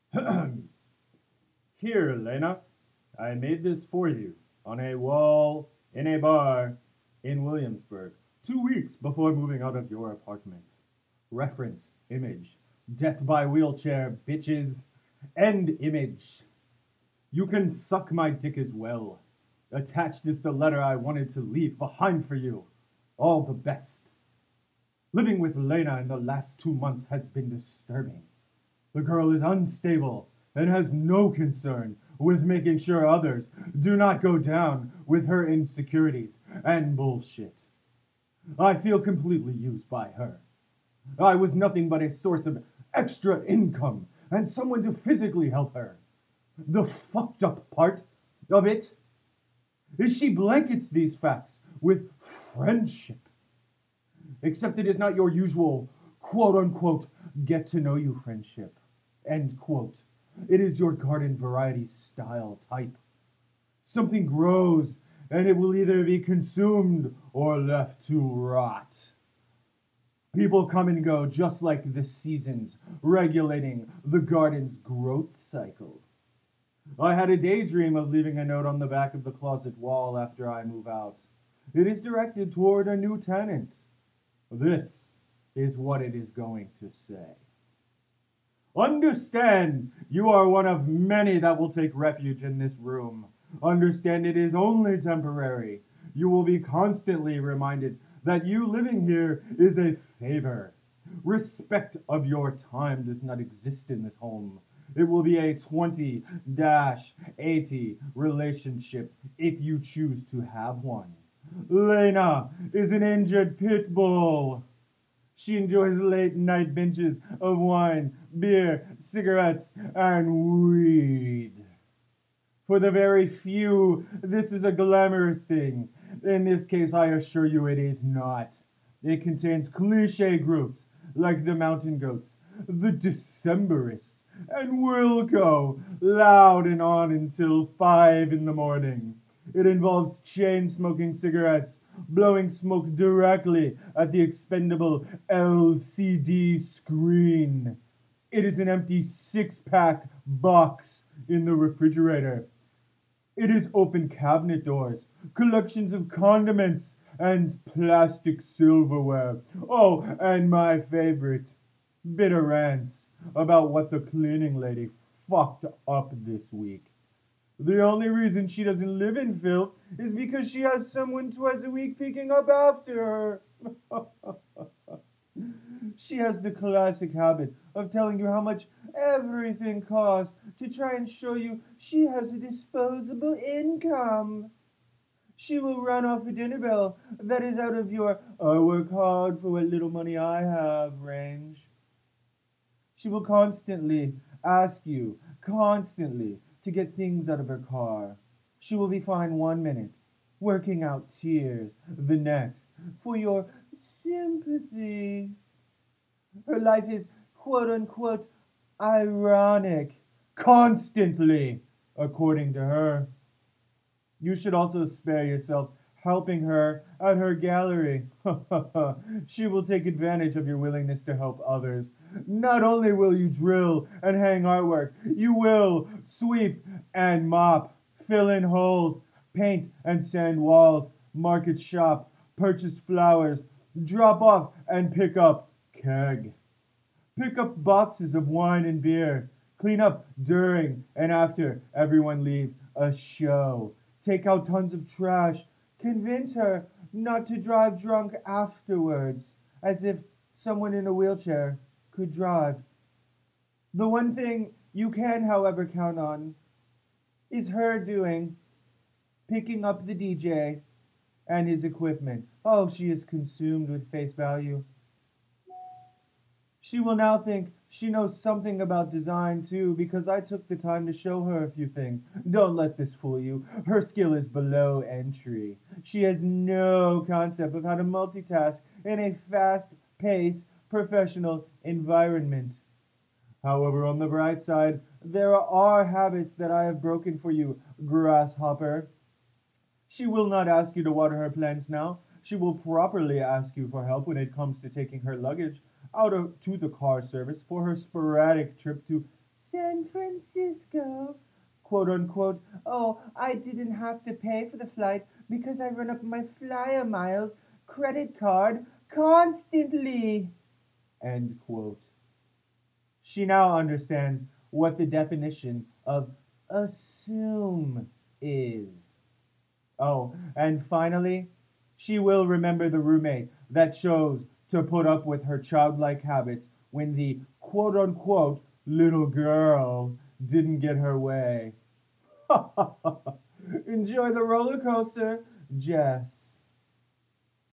Here, Lena, I made this for you on a wall in a bar in Williamsburg 2 weeks before moving out of your apartment. Reference image. Death by wheelchair, bitches. End image. You can suck my dick as well. Attached is the letter I wanted to leave behind for you. All the best. Living with Lena in the last 2 months has been disturbing. The girl is unstable and has no concern with making sure others do not go down with her insecurities and bullshit. I feel completely used by her. I was nothing but a source of extra income and someone to physically help her. The fucked up part of it is she blankets these facts with friendship. Except it is not your usual quote unquote get to know you friendship. End quote. It is your garden variety style type. Something grows and it will either be consumed or left to rot. People come and go just like the seasons, regulating the garden's growth cycle. I had a daydream of leaving a note on the back of the closet wall after I move out. It is directed toward a new tenant. This is what it is going to say. Understand you are one of many that will take refuge in this room. Understand it is only temporary. You will be constantly reminded that you living here is a favor. Respect of your time does not exist in this home. It will be a 20-80 relationship if you choose to have one. Lena is an injured pit bull. She enjoys late night binges of wine, beer, cigarettes, and weed. For the very few, this is a glamorous thing. In this case, I assure you it is not. It contains cliché groups like the Mountain Goats, the Decemberists, and will go loud and on until 5 in the morning. It involves chain smoking cigarettes, blowing smoke directly at the expendable LCD screen. It is an empty 6-pack box in the refrigerator. It is open cabinet doors, collections of condiments, and plastic silverware. Oh, and my favorite, bitter rants about what the cleaning lady fucked up this week. The only reason she doesn't live in filth is because she has someone twice a week picking up after her. She has the classic habit of telling you how much everything costs to try and show you she has a disposable income. She will run off a dinner bill that is out of your I work hard for what little money I have range. She will constantly ask you, constantly, to get things out of her car. She will be fine 1 minute, working out tears the next for your sympathy. Her life is quote unquote ironic, constantly, according to her. You should also spare yourself helping her at her gallery. She will take advantage of your willingness to help others. Not only will you drill and hang artwork, you will sweep and mop, fill in holes, paint and sand walls, market shop, purchase flowers, drop off and pick up keg. Pick up boxes of wine and beer. Clean up during and after everyone leaves a show. Take out tons of trash. Convince her not to drive drunk afterwards, as if someone in a wheelchair could drive. The one thing you can, however, count on is her doing picking up the DJ and his equipment. Oh, she is consumed with face value. She will now think she knows something about design too, because I took the time to show her a few things. Don't let this fool you. Her skill is below entry. She has no concept of how to multitask in a fast-paced, professional environment. However, on the bright side, there are habits that I have broken for you, grasshopper. She will not ask you to water her plants now. She will properly ask you for help when it comes to taking her luggage out to the car service for her sporadic trip to San Francisco, quote unquote. Oh, I didn't have to pay for the flight because I run up my Flyer Miles credit card constantly, end quote. She now understands what the definition of assume is. Oh, and finally, she will remember the roommate that chose to put up with her childlike habits when the quote unquote little girl didn't get her way. Enjoy the roller coaster, Jess.